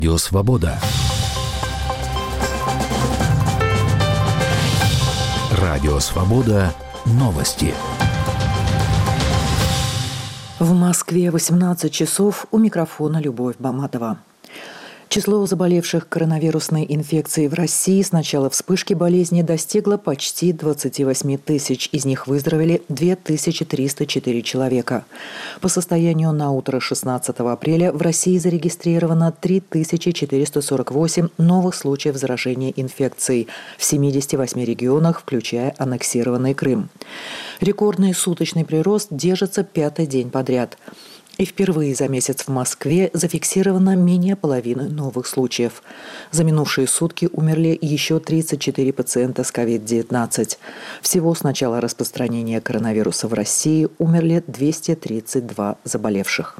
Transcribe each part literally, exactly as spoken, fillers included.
Радио Свобода. Радио Свобода. Новости. В Москве восемнадцать часов. У микрофона Любовь Баматова. Число заболевших коронавирусной инфекцией в России с начала вспышки болезни достигло почти двадцати восьми тысяч. Из них выздоровели две тысячи триста четыре человека. По состоянию на утро шестнадцатого апреля в России зарегистрировано три тысячи четыреста сорок восемь новых случаев заражения инфекцией в семидесяти восьми регионах, включая аннексированный Крым. Рекордный суточный прирост держится пятый день подряд. И впервые за месяц в Москве зафиксировано менее половины новых случаев. За минувшие сутки умерли еще тридцать четыре пациента с ковид девятнадцать. Всего с начала распространения коронавируса в России умерли двести тридцать два заболевших.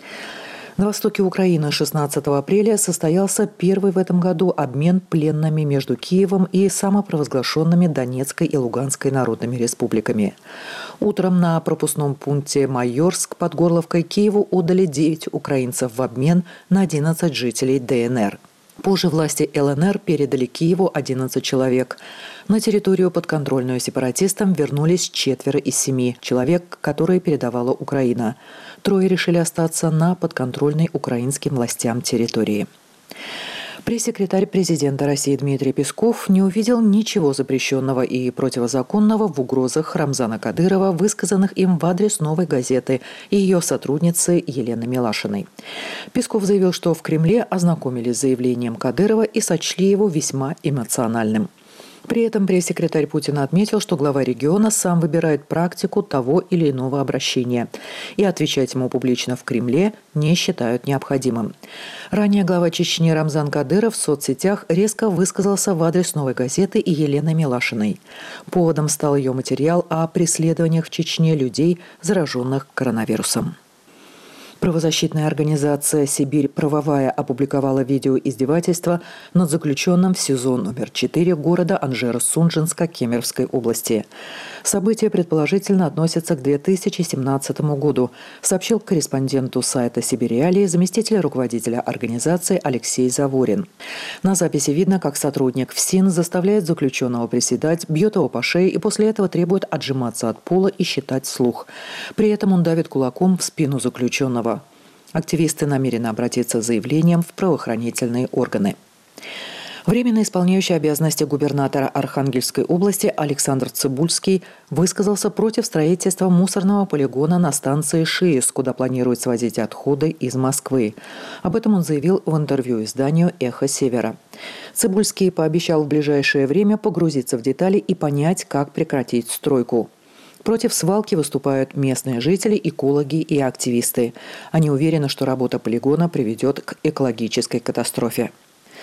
На востоке Украины шестнадцатого апреля состоялся первый в этом году обмен пленными между Киевом и самопровозглашенными Донецкой и Луганской народными республиками. Утром на пропускном пункте Майорск под Горловкой Киеву отдали девять украинцев в обмен на одиннадцать жителей ДНР. Позже власти ЛНР передали Киеву одиннадцать человек. На территорию, подконтрольную сепаратистам, вернулись четверо из семи человек, которые передавала Украина. Трое решили остаться на подконтрольной украинским властям территории. Пресс-секретарь президента России Дмитрий Песков не увидел ничего запрещенного и противозаконного в угрозах Рамзана Кадырова, высказанных им в адрес «Новой газеты» и ее сотрудницы Елены Милашиной. Песков заявил, что в Кремле ознакомились с заявлением Кадырова и сочли его весьма эмоциональным. При этом пресс-секретарь Путина отметил, что глава региона сам выбирает практику того или иного обращения, и отвечать ему публично в Кремле не считают необходимым. Ранее глава Чечни Рамзан Кадыров в соцсетях резко высказался в адрес «Новой газеты» и Елены Милашиной. Поводом стал ее материал о преследованиях в Чечне людей, зараженных коронавирусом. Правозащитная организация «Сибирь правовая» опубликовала видео издевательства над заключенным в СИЗО номер четыре города Анжеро-Сунжинска Кемеровской области. События предположительно относятся к две тысячи семнадцатому году, сообщил корреспонденту сайта «Сибирь-Реалии» заместитель руководителя организации Алексей Заворин. На записи видно, как сотрудник ФСИН заставляет заключенного приседать, бьет его по шее и после этого требует отжиматься от пола и считать вслух. При этом он давит кулаком в спину заключенного. Активисты намерены обратиться с заявлением в правоохранительные органы. Временно исполняющий обязанности губернатора Архангельской области Александр Цыбульский высказался против строительства мусорного полигона на станции ШИЭС, куда планируют свозить отходы из Москвы. Об этом он заявил в интервью изданию «Эхо Севера». Цыбульский пообещал в ближайшее время погрузиться в детали и понять, как прекратить стройку. Против свалки выступают местные жители, экологи и активисты. Они уверены, что работа полигона приведет к экологической катастрофе.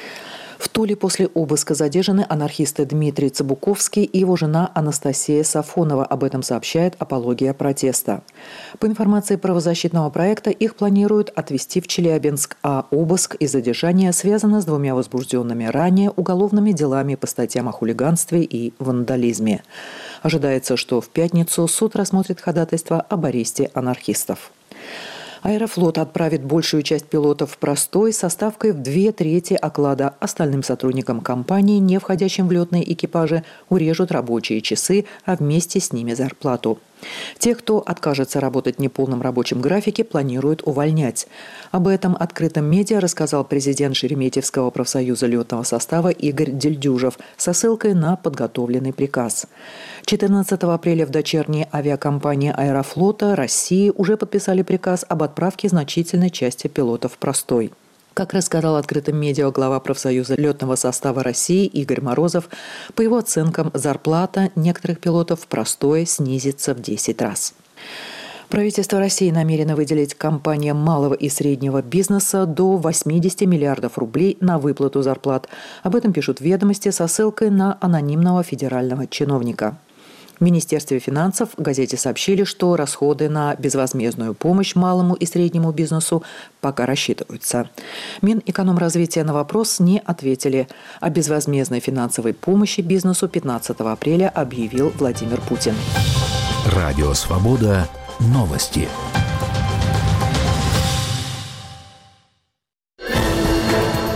В Туле после обыска задержаны анархисты Дмитрий Цыбуковский и его жена Анастасия Сафонова. Об этом сообщает «Апология протеста». По информации правозащитного проекта, их планируют отвезти в Челябинск, а обыск и задержание связаны с двумя возбужденными ранее уголовными делами по статьям о хулиганстве и вандализме. Ожидается, что в пятницу суд рассмотрит ходатайство об аресте анархистов. Аэрофлот отправит большую часть пилотов в простой со ставкой в две трети оклада. Остальным сотрудникам компании, не входящим в летные экипажи, урежут рабочие часы, а вместе с ними зарплату. Тех, кто откажется работать в неполном рабочем графике, планируют увольнять. Об этом открытым медиа рассказал президент Шереметьевского профсоюза летного состава Игорь Дельдюжев со ссылкой на подготовленный приказ. четырнадцатого апреля в дочерней авиакомпании «Аэрофлота» России уже подписали приказ об отправке значительной части пилотов в простой. Как рассказал открытым медиа глава профсоюза летного состава России Игорь Морозов, по его оценкам, зарплата некоторых пилотов в простое снизится в десять раз. Правительство России намерено выделить компаниям малого и среднего бизнеса до восьмидесяти миллиардов рублей на выплату зарплат. Об этом пишут «Ведомости» со ссылкой на анонимного федерального чиновника. В Министерстве финансов в газете сообщили, что расходы на безвозмездную помощь малому и среднему бизнесу пока рассчитываются. Минэкономразвития на вопрос не ответили. О безвозмездной финансовой помощи бизнесу пятнадцатого апреля объявил Владимир Путин. Радио Свобода. Новости.